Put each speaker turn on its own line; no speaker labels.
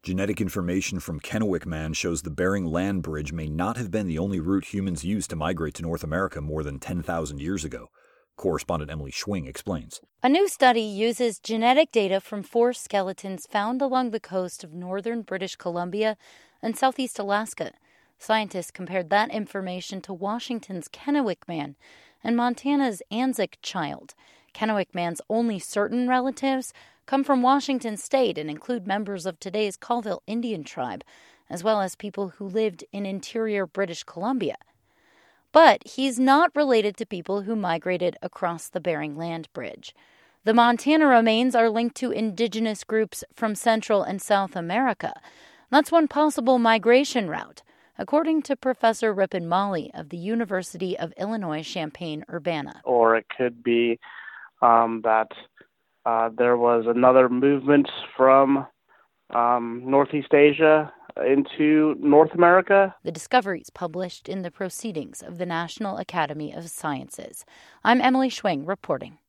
Genetic information from Kennewick Man shows the Bering Land Bridge may not have been the only route humans used to migrate to North America more than 10,000 years ago. Correspondent Emily Schwing explains.
A new study uses genetic data from 4 skeletons found along the coast of northern British Columbia and southeast Alaska. Scientists compared that information to Washington's Kennewick Man and Montana's Anzac Child. Kennewick Man's only certain relatives come from Washington state and include members of today's Colville Indian tribe, as well as people who lived in interior British Columbia. But he's not related to people who migrated across the Bering Land Bridge. The Montana remains are linked to indigenous groups from Central and South America. That's one possible migration route, according to Professor Ripon Mali of the University of Illinois Champaign-Urbana.
Or it could be that there was another movement from Northeast Asia into North America.
The discoveries published in the Proceedings of the National Academy of Sciences. I'm Emily Schwing reporting.